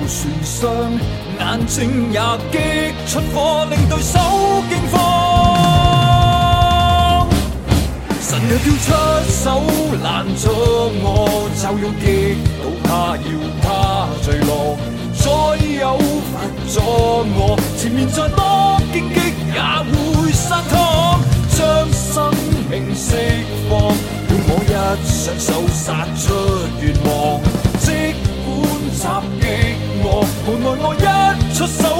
船上，眼睛也擊出火，令對手驚慌。神若要出手攔着我，就用擊倒他，要他墜落。再有罰咗我，前面再多荊棘也會散燙。將生命釋放，要我一雙手殺出願望。即管襲擊我，無奈我一出手